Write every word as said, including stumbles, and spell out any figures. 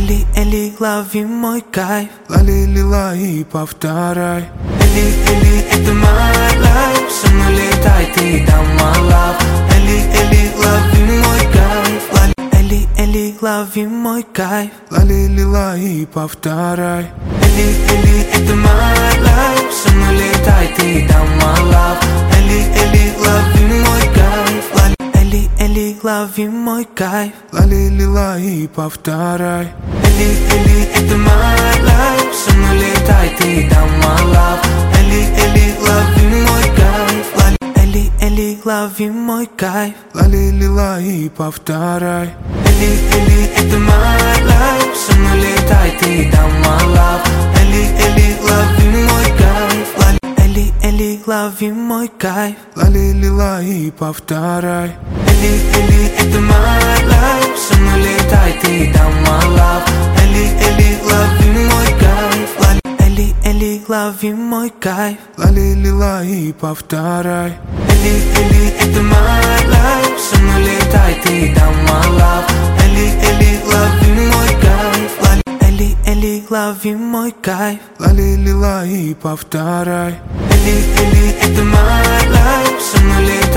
Эли, Эли, лови мой кайф. Лали, лила и повторяй. Эли, Эли, это my life. Со мной летай, ты там my love. Эли, Эли, лови мой кайф. Лали, Эли, Эли, лови мой кайф. Лали, лила и повторяй. Эли, Эли, это my life. Со мной летай, ты там my love. Эли, Эли, лови мой кайф. Лали, Эли, Эли, лови мой кайф. Лали, лила и повторяй. Эли, Эли, это my life. Со мной летай, ты там my love. Эли, Эли, лови мой кайф. Лали, Эли, Эли, лови мой кайф. Лали, лила и повторяй. Эли, Эли, это my life. Со мной летай, ты там my love. Эли, Эли, лови мой кайф. Лали, Эли, Эли, лови мой кайф. Лали, лила и повторяй. Эли, Эли, это my life. Со мной летай, ты там my love. Эли, Эли, лови мой кайф. Лали, Эли, Эли, лови мой кайф. Лали, лила и повторяй. Эли, Эли, это my life. Со мной летай, ты там my love. Эли, Эли, лови мой кайф. Лали, Эли, Эли, лови мой кайф. Лали, лила и повторяй. Эли, Эли, это my life. Со мной летай.